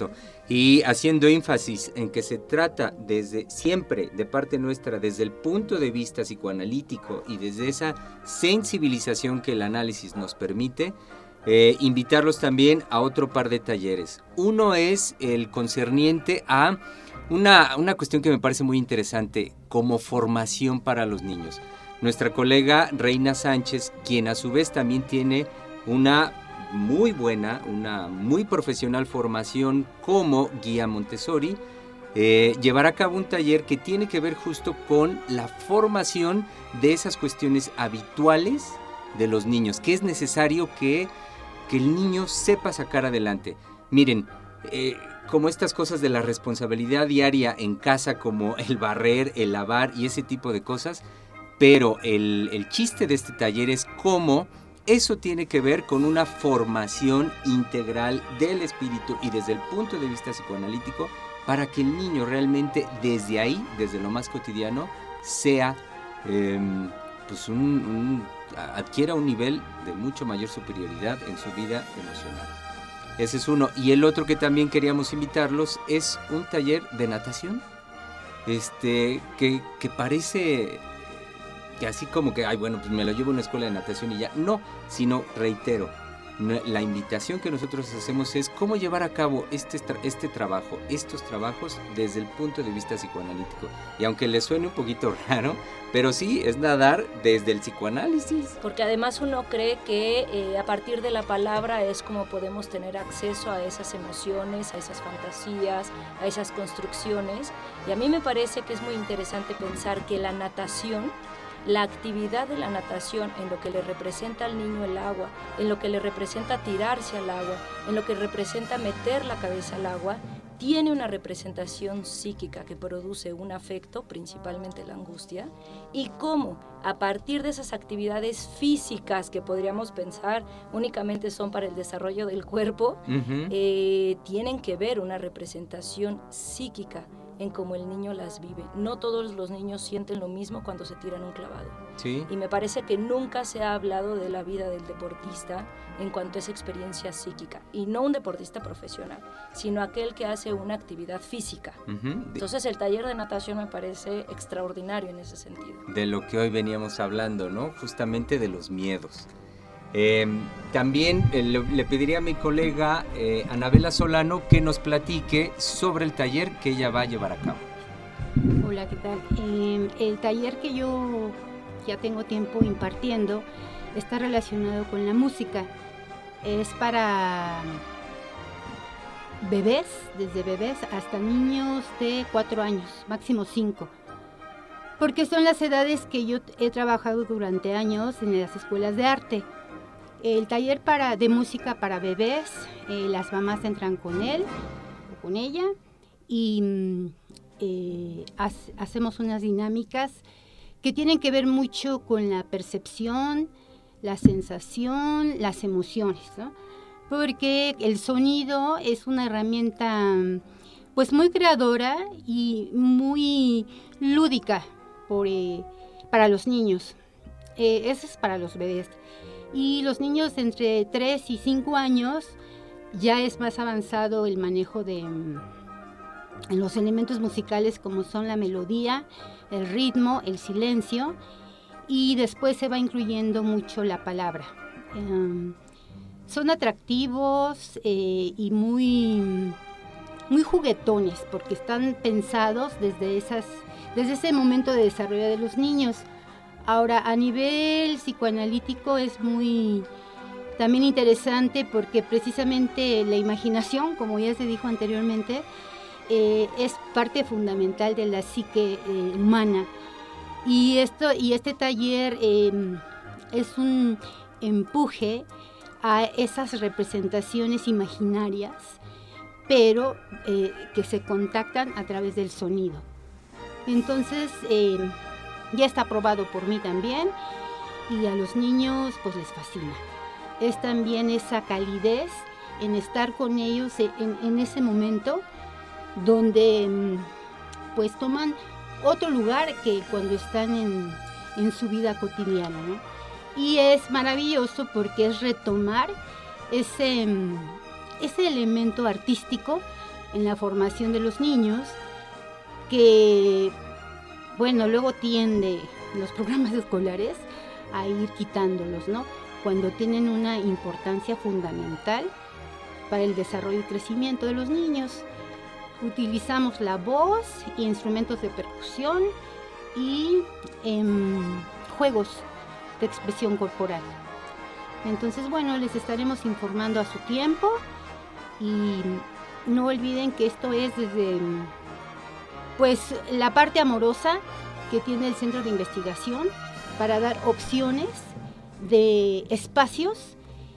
y haciendo énfasis en que se trata desde siempre, de parte nuestra, desde el punto de vista psicoanalítico y desde esa sensibilización que el análisis nos permite, eh, invitarlos también a otro par de talleres. Uno es el concerniente a una, una cuestión que me parece muy interesante como formación para los niños. Nuestra colega Reina Sánchez, quien a su vez también tiene una muy buena, una muy profesional formación como guía Montessori, eh, llevará a cabo un taller que tiene que ver justo con la formación de esas cuestiones habituales de los niños, que es necesario que, que el niño sepa sacar adelante. Miren, eh, como estas cosas de la responsabilidad diaria en casa, como el barrer, el lavar y ese tipo de cosas, pero el, el chiste de este taller es cómo eso tiene que ver con una formación integral del espíritu y desde el punto de vista psicoanalítico para que el niño realmente desde ahí, desde lo más cotidiano, sea, eh, pues un, un, adquiera un nivel de mucho mayor superioridad en su vida emocional. Ese es uno. Y el otro que también queríamos invitarlos es un taller de natación, este, que, que parece que así como que, ay, bueno, pues me lo llevo a una escuela de natación y ya. No, sino, reitero, la invitación que nosotros hacemos es cómo llevar a cabo este, este trabajo, estos trabajos desde el punto de vista psicoanalítico. Y aunque les suene un poquito raro, pero sí, es nadar desde el psicoanálisis. Porque además uno cree que eh, a partir de la palabra es como podemos tener acceso a esas emociones, a esas fantasías, a esas construcciones. Y a mí me parece que es muy interesante pensar que la natación, la actividad de la natación en lo que le representa al niño el agua, en lo que le representa tirarse al agua, en lo que representa meter la cabeza al agua, tiene una representación psíquica que produce un afecto, principalmente la angustia, y cómo a partir de esas actividades físicas que podríamos pensar únicamente son para el desarrollo del cuerpo, uh-huh. eh, tienen que ver una representación psíquica en cómo el niño las vive. No todos los niños sienten lo mismo cuando se tiran un clavado. Sí. Y me parece que nunca se ha hablado de la vida del deportista en cuanto a esa experiencia psíquica. Y no un deportista profesional, sino aquel que hace una actividad física. Uh-huh. Entonces el taller de natación me parece extraordinario en ese sentido. De lo que hoy veníamos hablando, ¿no? Justamente de los miedos. Eh, también eh, le, le pediría a mi colega eh, Anabela Solano que nos platique sobre el taller que ella va a llevar a cabo. Hola, ¿qué tal? Eh, el taller que yo ya tengo tiempo impartiendo está relacionado con la música. Es para bebés, desde bebés hasta niños de cuatro años, máximo cinco. Porque son las edades que yo he trabajado durante años en las escuelas de arte. El taller para, de música para bebés, eh, las mamás entran con él o con ella y eh, ha, hacemos unas dinámicas que tienen que ver mucho con la percepción, la sensación, las emociones, ¿no? Porque el sonido es una herramienta pues muy creadora y muy lúdica por, eh, para los niños. Eh, eso es para los bebés. Y los niños entre tres y cinco años ya es más avanzado el manejo de en los elementos musicales como son la melodía, el ritmo, el silencio, y después se va incluyendo mucho la palabra. Um, son atractivos eh, y muy, muy juguetones porque están pensados desde, esas, desde ese momento de desarrollo de los niños. Ahora, a nivel psicoanalítico es muy también interesante porque precisamente la imaginación, como ya se dijo anteriormente, eh, es parte fundamental de la psique eh, humana. Y, esto, y este taller eh, es un empuje a esas representaciones imaginarias, pero eh, que se contactan a través del sonido. Entonces, eh, ya está aprobado por mí también y a los niños pues les fascina. Es también esa calidez en estar con ellos en, en ese momento donde pues toman otro lugar que cuando están en, en su vida cotidiana, ¿no? Y es maravilloso porque es retomar ese, ese elemento artístico, en la formación de los niños, que, bueno, luego tiende los programas escolares a ir quitándolos, ¿no? Cuando tienen una importancia fundamental para el desarrollo y crecimiento de los niños. Utilizamos la voz, instrumentos de percusión y eh, juegos de expresión corporal. Entonces, bueno, les estaremos informando a su tiempo y no olviden que esto es desde pues la parte amorosa que tiene el Centro de Investigación para dar opciones de espacios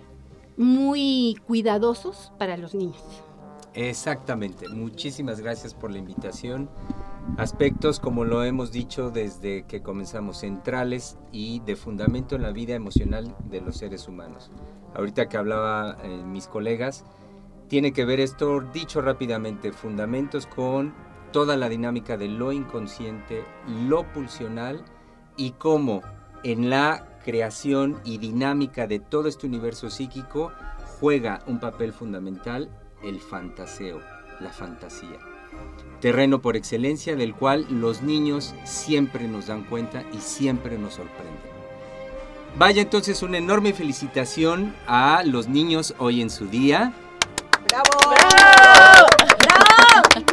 muy cuidadosos para los niños. Exactamente, muchísimas gracias por la invitación. Aspectos, como lo hemos dicho desde que comenzamos, centrales y de fundamento en la vida emocional de los seres humanos. Ahorita que hablaba eh, mis colegas, tiene que ver esto, dicho rápidamente, fundamentos con toda la dinámica de lo inconsciente, lo pulsional y cómo en la creación y dinámica de todo este universo psíquico juega un papel fundamental el fantaseo, la fantasía. Terreno por excelencia del cual los niños siempre nos dan cuenta y siempre nos sorprenden. Vaya entonces una enorme felicitación a los niños hoy en su día. ¡Bravo! ¡Bravo! ¡Bravo!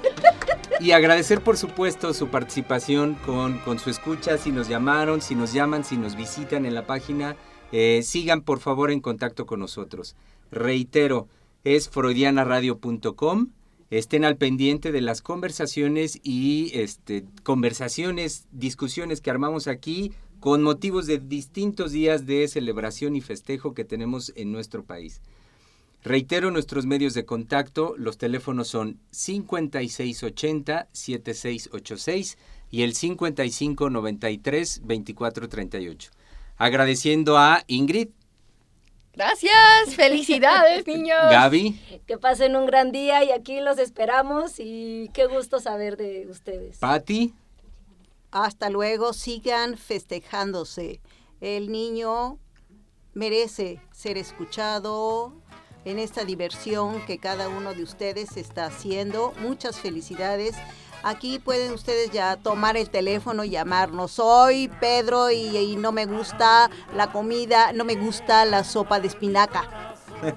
Y agradecer por supuesto su participación con, con su escucha, si nos llamaron, si nos llaman, si nos visitan en la página, eh, sigan por favor en contacto con nosotros. Reitero, es freudiana radio punto com. Estén al pendiente de las conversaciones y este, conversaciones, discusiones que armamos aquí con motivos de distintos días de celebración y festejo que tenemos en nuestro país. Reitero nuestros medios de contacto, los teléfonos son cincuenta y seis ochenta, setenta y seis ochenta y seis y el cincuenta y cinco noventa y tres, veinticuatro treinta y ocho. Agradeciendo a Ingrid. Gracias, felicidades, niños. Gaby. Que pasen un gran día y aquí los esperamos y qué gusto saber de ustedes. Patti. Hasta luego, sigan festejándose. El niño merece ser escuchado en esta diversión que cada uno de ustedes está haciendo. Muchas felicidades. Aquí pueden ustedes ya tomar el teléfono y llamarnos. Soy Pedro y, y no me gusta la comida, no me gusta la sopa de espinaca.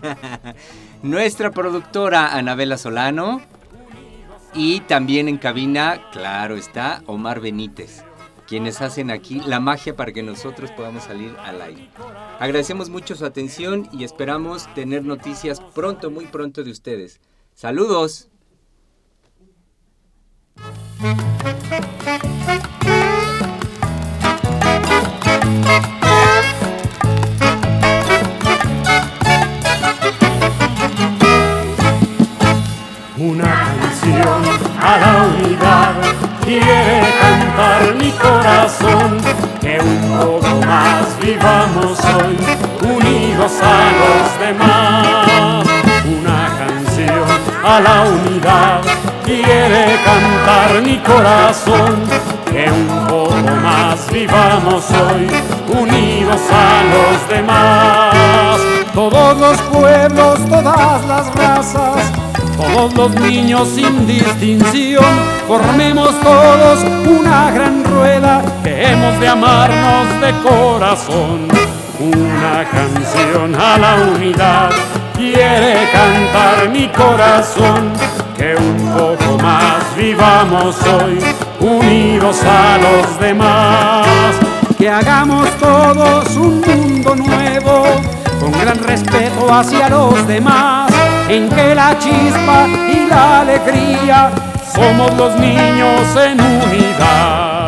Nuestra productora Anabela Solano y también en cabina, claro está, Omar Benítez, quienes hacen aquí la magia para que nosotros podamos salir al aire. Agradecemos mucho su atención y esperamos tener noticias pronto, muy pronto de ustedes. ¡Saludos! Una canción a la unidad quiere cantar mi corazón, que un poco más vivamos hoy, unidos a los demás. Una canción a la unidad quiere cantar mi corazón, que un poco más vivamos hoy, unidos a los demás. Todos los pueblos, todas las razas, todos los niños sin distinción, formemos todos una gran rueda, que hemos de amarnos de corazón. Una canción a la unidad quiere cantar mi corazón, que un poco más vivamos hoy, unidos a los demás. Que hagamos todos un mundo nuevo, con gran respeto hacia los demás, en que la chispa y la alegría somos los niños en unidad.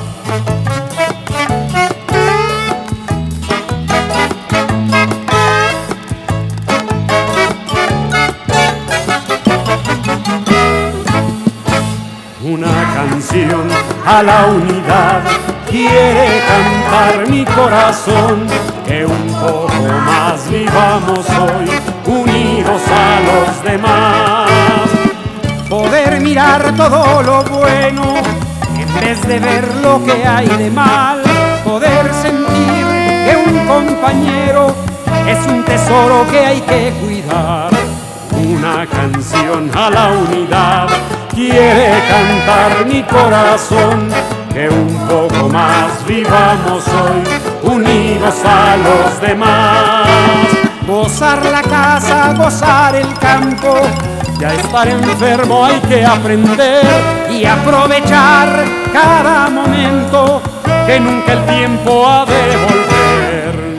Una canción a la unidad quiere cantar mi corazón, que un poco más vivamos hoy, unidos a los demás. Poder mirar todo lo bueno en vez de ver lo que hay de mal. Poder sentir que un compañero es un tesoro que hay que cuidar. Una Una canción a la unidad quiere cantar mi corazón, que un poco más vivamos hoy, unidos a los demás. Gozar la casa, gozar el campo, ya estar enfermo hay que aprender y aprovechar cada momento, que nunca el tiempo ha de volver.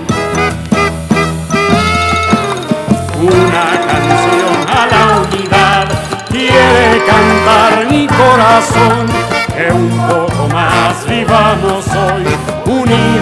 Una canción a la unidad quiere cantar mi corazón, que un poco más vivamos hoy, unidos